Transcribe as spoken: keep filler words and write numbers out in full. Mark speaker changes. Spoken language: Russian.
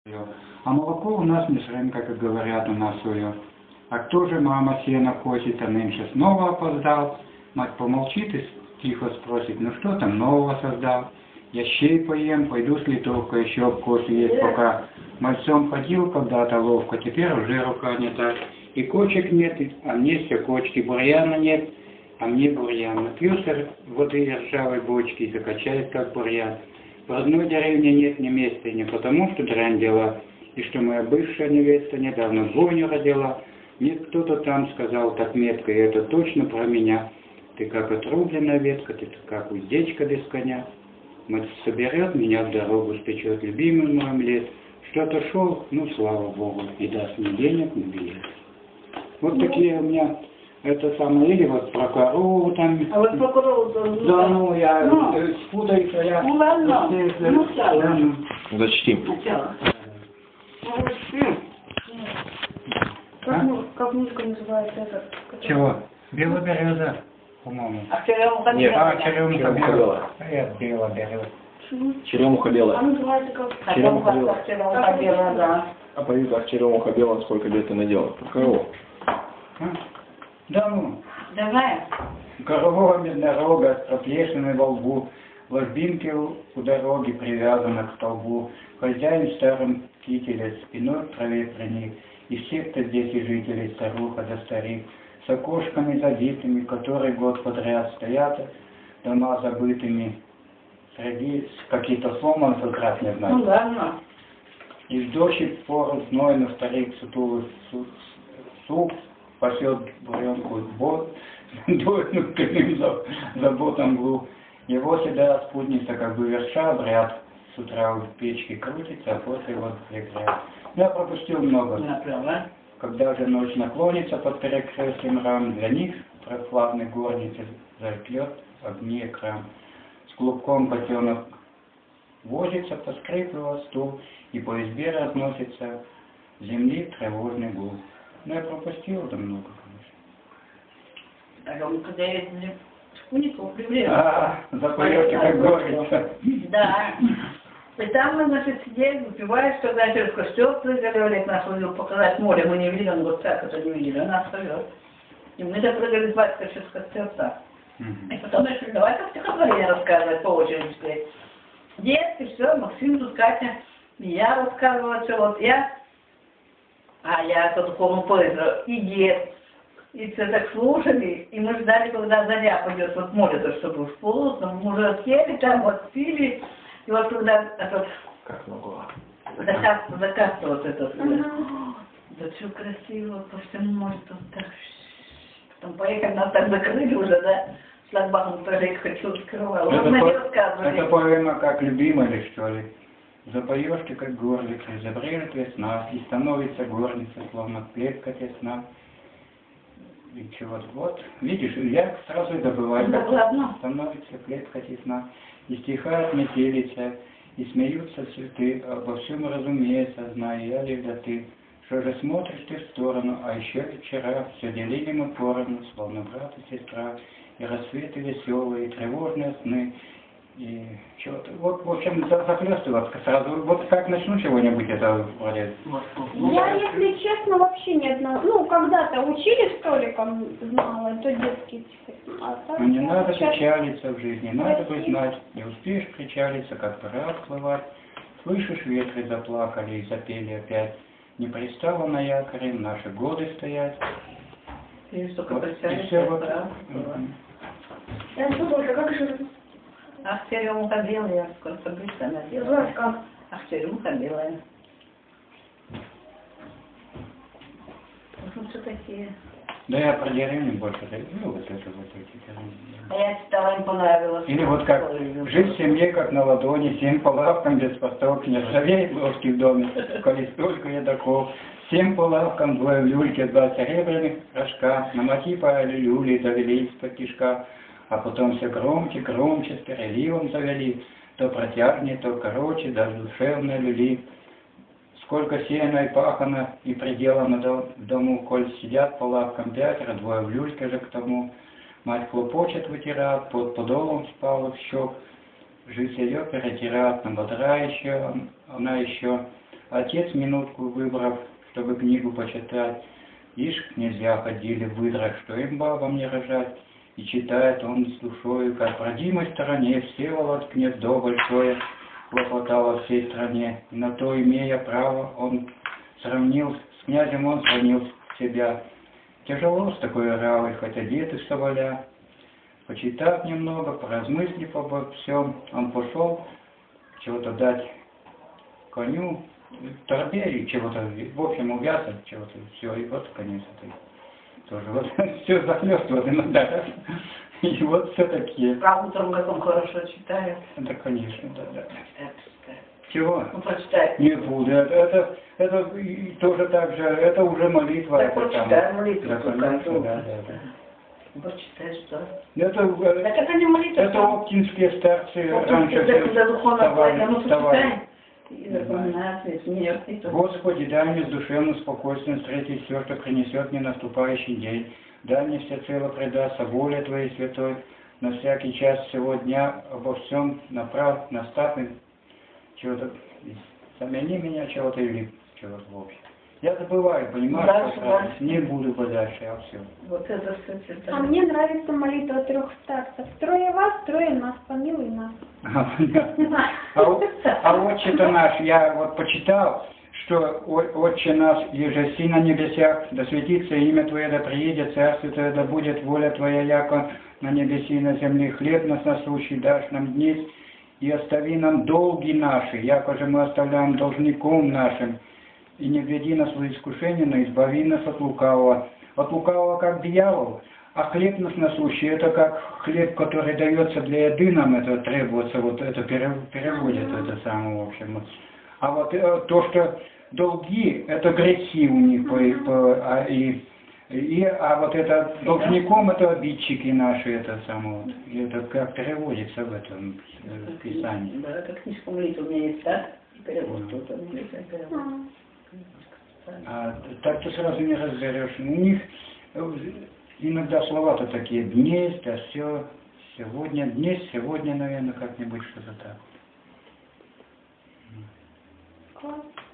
Speaker 1: А молоко у нас не с рынка, как говорят у нас свое. А кто же мама сено косит, а нынче снова опоздал? Мать помолчит и тихо спросит, ну что там нового создал? Я щей поем, пойду с литовкой еще косы есть пока. Мальцом ходил когда-то ловко, теперь уже рука не так. И кочек нет, а мне все кочки, бурьяна нет, а мне бурьян. Напьется воды ржавой бочки и закачает, как бурьян. В одной деревне нет ни места, не потому, что дрянь дела, и что моя бывшая невеста недавно двойню родила. Мне кто-то там сказал так метко, и это точно про меня. Ты как отрубленная ветка, ты как уздечка без коня. Мать соберет меня в дорогу, спечет любимый мой омлет. Что-то шел, ну слава Богу, и даст мне денег на билет. Вот ну, такие у меня, это самое, или вот про корову там.
Speaker 2: А вот про корову-то...
Speaker 1: Да, ну, я ну, спутаюсь, а я...
Speaker 2: Ну, ладно, ну, ну,
Speaker 1: да, ну.
Speaker 3: Зачтим.
Speaker 2: Сначала. Как,
Speaker 1: А?
Speaker 2: ну, как музыка называется этот?
Speaker 1: Чего? Белобереза, по-моему.
Speaker 2: А черемуха
Speaker 3: Нет.
Speaker 2: белая.
Speaker 1: А, черемуха
Speaker 3: Черемуха
Speaker 1: белая.
Speaker 3: белая.
Speaker 1: А я белобереза.
Speaker 3: Черемуха
Speaker 2: А
Speaker 3: белая.
Speaker 2: называется как?
Speaker 3: Черемуха
Speaker 2: Черемуха,
Speaker 3: белая.
Speaker 2: как черемуха белая, да.
Speaker 3: А по виду черемуха белая, сколько лет ты наделал? Корову.
Speaker 1: А? Да ну.
Speaker 2: Да знаешь?
Speaker 1: Корова меднорога с проплешиной во лбу, ложбинки у дороги привязаны к столбу. Хозяин в старом кителе, спиной к траве приник. И все, кто здесь и жители, старуха да старик, с окошками забитыми, который год подряд стоят, дома забытыми, среди какие-то сломаны, как раз не знаю.
Speaker 2: Ну да, ну.
Speaker 1: И в дождь в пору знойно старик сутулый суп пасет буренку бот, дует нутренним заботом глуп. Его седая спутница, как бы верша обряд, с утра в печке крутится, а после вот прикрят. Я пропустил много.
Speaker 2: Например.
Speaker 1: Когда же ночь наклонится под перекрестием рам, для них прохладной горницы зажглет огни экран. С клубком котенок возится, поскрипывая стул, и по избе разносится земли тревожный гул. Но я пропустил да много, конечно.
Speaker 2: А он когда я шкуников привлек.
Speaker 1: А, запоете, как говорится.
Speaker 2: Да. И там мы, значит, сидели, выпивали, что, значит, в костер прыгали, Олег нас увел показать море, мы не видели, он говорит, как это не видели, он нас повез. И мы допрыгали с батькой с костерца. И потом решили, давай как стихотворение рассказывать по очереди. Сказать. Детки, все, Максим, тут Катя, и я рассказывала, что вот я, а я по духовному поезду, и дед, и все так слушали, и мы ждали, когда заря пойдет, вот море-то, чтобы в полусном, мы уже съели там, вот пили, и вот когда этот,
Speaker 3: Как могла.
Speaker 2: заказ, заказ вот этот, uh-huh. Да все красиво, по всему морю, тут так, потом поехали, нас так закрыли уже, да, шлагбаум тоже хочу открывал.
Speaker 1: Это,
Speaker 2: Мы
Speaker 1: по...
Speaker 2: рассказывали.
Speaker 1: это поэма как любимая ли, что ли? Запоешь ты, как горлица, забрежет весна, и становится горница, словно клетка тесна. И чего вот, видишь, я сразу добываю,
Speaker 2: Да, ладно.
Speaker 1: становится клетка тесна, и стихает метелица, и смеются цветы, обо всем разумеется, зная я лишь да ты. Что же смотришь ты в сторону, а еще ведь вчера все делили мы поровну, словно брат и сестра, и рассветы веселые, и тревожные сны, и чего-то. Вот, в общем, захлестываться сразу. Вот как начну чего-нибудь, это вроде...
Speaker 4: Я, если честно, вообще ни одного... Ну, когда-то учили столиком, знала, это детский стих. А так,
Speaker 1: Но не надо
Speaker 4: сейчас...
Speaker 1: печалиться в жизни, надо бы знать, не успеешь причалиться, как пора отплывать. Слышишь, ветры заплакали и запели опять, не пристало на якоре наши годы стоять.
Speaker 2: И что,
Speaker 1: Вот,
Speaker 2: как
Speaker 1: и все вот...
Speaker 4: Я думаю, как же...
Speaker 2: Ах, черемуха белая, сколько быстро она белая.
Speaker 4: Знаешь как?
Speaker 2: Ах, черемуха белая. Ну, что такие?
Speaker 1: Да я про деревню больше люблю, вот это вот эти деревни.
Speaker 2: А я читала, им понравилось.
Speaker 1: Или вот как жить в семье, как на ладони, всем по лавкам без постов, не ржавеет ложки в доме, коли столько едоков. Всем по лавкам двое в люльке, два серебряных рожка, на мотива люли довели из-под кишка, а потом все громче, громче, с переливом завели, то протяжнее, то короче, даже душевно люли. Сколько сена и пахана, и приделано в дому, коль сидят по лавкам пятеро, двое в люльке же к тому. Мать хлопочет, вытирает, под подолом спала в щек, жизнь ее перетирает, но бодра еще, она еще Отец минутку выбрав, чтобы книгу почитать, ишь к князья ходили в выдрах, что им бабам не рожать. И читает он с душою, как в родимой стороне Всеволод гнездо большое хлопотало всей стране. И на то, имея право, он сравнил, с князем он сравнил себя. Тяжело с такой равой, хоть одет из соболя. Почитав немного, поразмыслив обо всем, он пошел чего-то дать коню, торбе и чего-то, в общем, увязать чего-то, все, и вот конец этой. Тоже вот все захлестывает иногда. И вот все такие.
Speaker 2: А утром как он хорошо читает.
Speaker 1: Это, конечно, да, да.
Speaker 2: Читает, читает.
Speaker 1: Чего?
Speaker 2: Ну, прочитает.
Speaker 1: Не буду. Это, это, это и тоже так же, это уже молитва.
Speaker 2: Так
Speaker 1: это
Speaker 2: прочитай
Speaker 1: там.
Speaker 2: молитву.
Speaker 1: Да, конечно, да, да, да.
Speaker 2: Прочитай, что?
Speaker 1: Это,
Speaker 2: Так это не молитва.
Speaker 1: это оптинские старцы раньше
Speaker 2: Оптинские, когда духовно
Speaker 1: вставали,
Speaker 2: платят, ну,
Speaker 1: вставали.
Speaker 2: прочитай. И запоминается, и смеется, и то.
Speaker 1: Господи, дай мне с душевным спокойствием встретить все, что принесет мне наступающий день. Дай мне всецело предаться воле Твоей святой, на всякий час всего дня обо всем направь, наставь чего-то, замени меня чего-то или чего-то в общем. Я забываю, понимаешь,
Speaker 2: Дальше,
Speaker 1: как раз
Speaker 2: дальше.
Speaker 1: не буду подальше, а все.
Speaker 2: Вот это все читает.
Speaker 4: А мне нравится молитва трех старцев. Трое вас, трое нас, помилуй нас.
Speaker 1: А, понятно. А, о- а отче-то наш, я вот почитал, что «О- Отче наш, еже си на небесах, да светится имя Твое, да приедет царствие Твое, да будет воля Твоя, яко на небеси и на земле. Хлеб нас насущий дашь нам днесь, и остави нам долги наши, яко же мы оставляем должником нашим. И не введи нас в искушение, но избави нас от лукавого. От лукавого как дьявол, а хлеб нас насущий, это как хлеб, который дается для еды, нам это требуется, вот это пере- переводит это самое, в общем. Вот. А вот э, то, что долги, это грехи у них, по, по- а, и, и, а вот это должником, это обидчики наши, это самое, вот. И это как переводится в этом э, Писании.
Speaker 2: Да, это книжка молитвы у меня есть, да? И перевод тут, молитва и перевод.
Speaker 1: А так ты сразу не разберешь. У них э, иногда слова-то такие, днесь, да все, сегодня, днесь, сегодня, наверное, как-нибудь что-то так.
Speaker 4: Класс.